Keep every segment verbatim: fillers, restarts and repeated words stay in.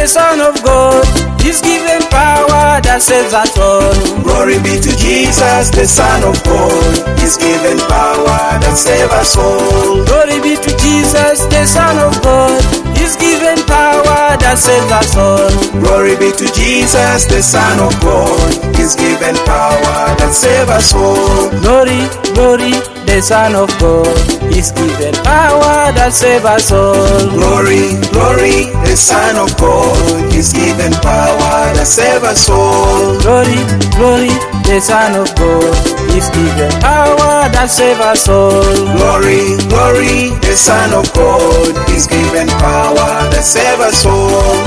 the Son of God, is given power that saves us all. Glory be to Jesus, the Son of God, is given power that saves us all. Glory be to Jesus, the Son of God, is given power that saves us all. Glory be to Jesus, the Son of God, is given power that saves us all. Glory, glory, the Son of God, is given power that saves us all. Glory, glory, the Son of God, is given power that saves us all. Glory, glory, the Son of God, is given power that saves us all. Glory, glory, the Son of God, is given power that saves us all.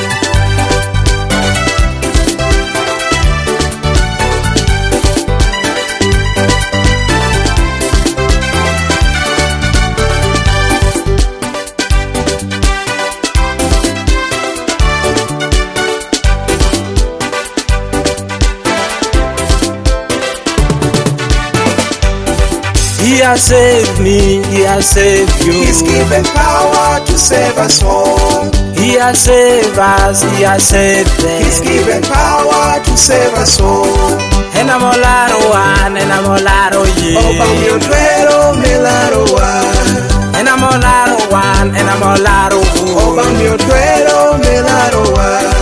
He has saved me, He has saved you. He's given power to save us all. He has saved us, He has saved them. He's given power to save us all. Enamorado one, enamorado ye. Oba mi otwero melaro wa. Enamorado one, enamorado two. Oba mi otwero melaro wa.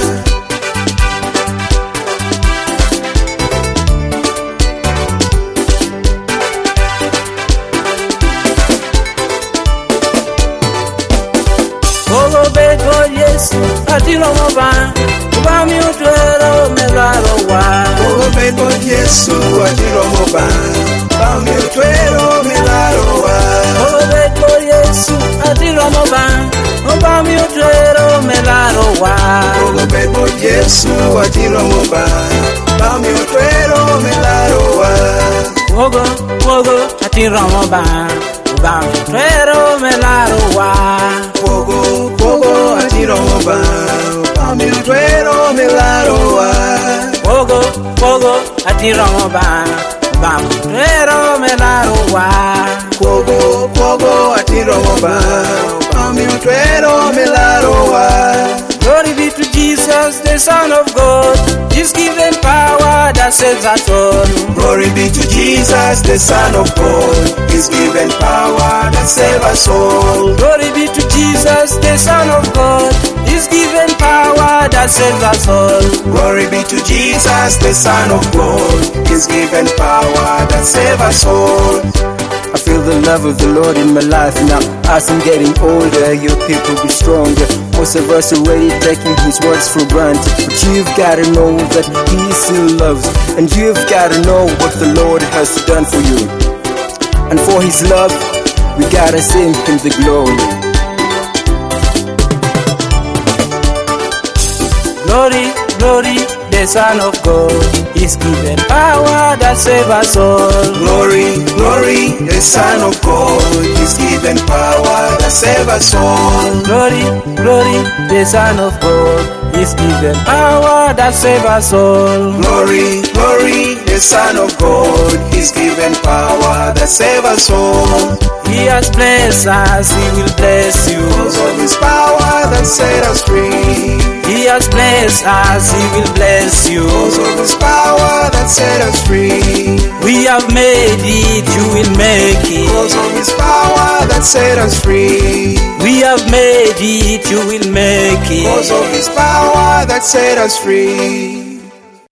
Ogo bego Yesu, atilo moba. Oba mi otwero melaro wa. Ogo bego Yesu, atilo moba. Oba mi otwero melaro wa. Ogo bego Yesu, atilo moba. Oba mi otwero melaro wa. Ogo bego Yesu, atilo moba. Oba mi otwero melaro wa. Ogo, ogo, atilo moba. Oba mi otwero melaro wa. Pogo, pogo, atiro moba. Oba mi otwero melaro wa. Pogo, pogo, atiro moba. Oba mi otwero melaro wa. Pogo, pogo, atiro moba. Oba mi otwero melaro wa. Glory be to Jesus, the Son of God, is given power that saves us all. Glory be to Jesus, the Son of God, is given power that saves us all. Glory be to Jesus, the Son of God, is given power that saves us all. Glory be to Jesus, the Son of God, is given power that saves us all. I feel the love of the Lord in my life now. As I'm getting older, your people be stronger. Most of us already taking His words for granted, but you've gotta know that He still loves, and you've gotta know what the Lord has done for you. And for His love, we gotta sing Him the glory. Glory, glory, the Son of God, is given power that saves us all. Glory, glory, the Son of God, is given power that saves us all. Glory, glory, the Son of God, is given power that saves us all. Glory, glory, the Son of God, is given power that saves us all. He has blessed us, He will bless you. Because of His power that set us free. He has blessed us, He will bless you. Because of His power that set us free. We have made it, you will make it. Because of His power that set us free. We have made it, you will make it. Because of His power that set us free.